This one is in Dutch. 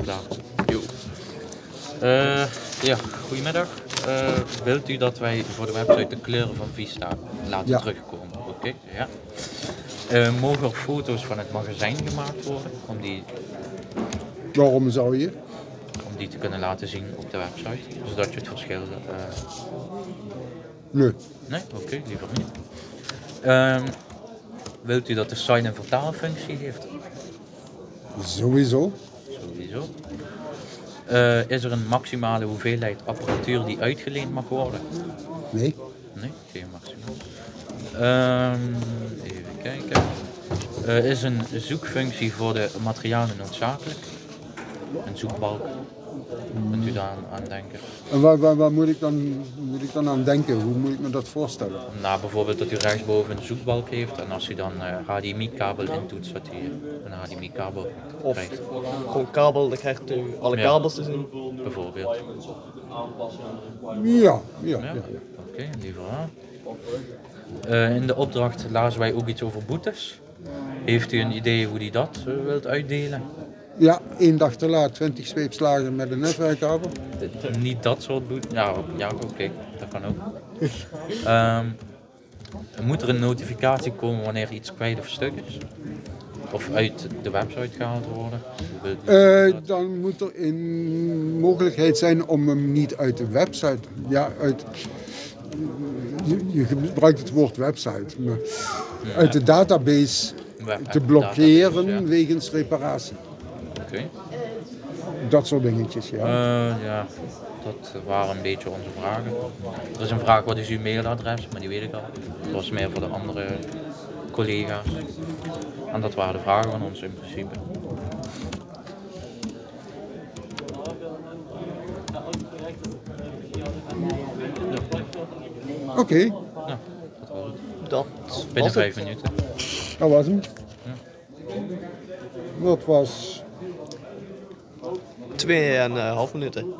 klaar. Jo. Ja, goedemiddag. Wilt u dat wij voor de website de kleuren van Vista laten terugkomen? Oké, ja. Mogen er foto's van het magazijn gemaakt worden Waarom zou je? om die te kunnen laten zien op de website, zodat je het verschil... Nee. Nee? Oké, liever niet. Wilt u dat de site een vertaalfunctie heeft? Sowieso. Sowieso. Is er een maximale hoeveelheid apparatuur die uitgeleend mag worden? Nee. Nee, geen maximaal. Even kijken. Is een zoekfunctie voor de materialen noodzakelijk? Een zoekbalk? Kunt u daar aan denken? En waar moet ik dan aan denken? Hoe moet ik me dat voorstellen? Nou, bijvoorbeeld dat u rechtsboven een zoekbalk heeft en als u dan HDMI-kabel intoetst, dat u een HDMI-kabel krijgt. Gewoon kabel, dan krijgt u alle kabels te zien. Bijvoorbeeld. Ja. Oké, liever aan. In de opdracht lazen wij ook iets over boetes. Heeft u een idee hoe u dat wilt uitdelen? Ja, 1 dag te laat, 20 zweepslagen met een netwerkkabel. Niet dat soort boetes. Ja, oké, dat kan ook. Moet er een notificatie komen wanneer iets kwijt of stuk is? Of uit de website gehaald worden? Dan moet er een mogelijkheid zijn om hem niet uit de website, je gebruikt het woord website, maar uit de database te blokkeren wegens reparatie. Oké. Dat soort dingetjes, Ja, dat waren een beetje onze vragen. Er is een vraag, wat is uw mailadres? Maar die weet ik al. Dat was meer voor de andere collega's. En dat waren de vragen van ons in principe. Oké. Ja, dat was het. Dat Binnen was 5 het. minuten. Dat was hem. Dat was 2,5 minuten.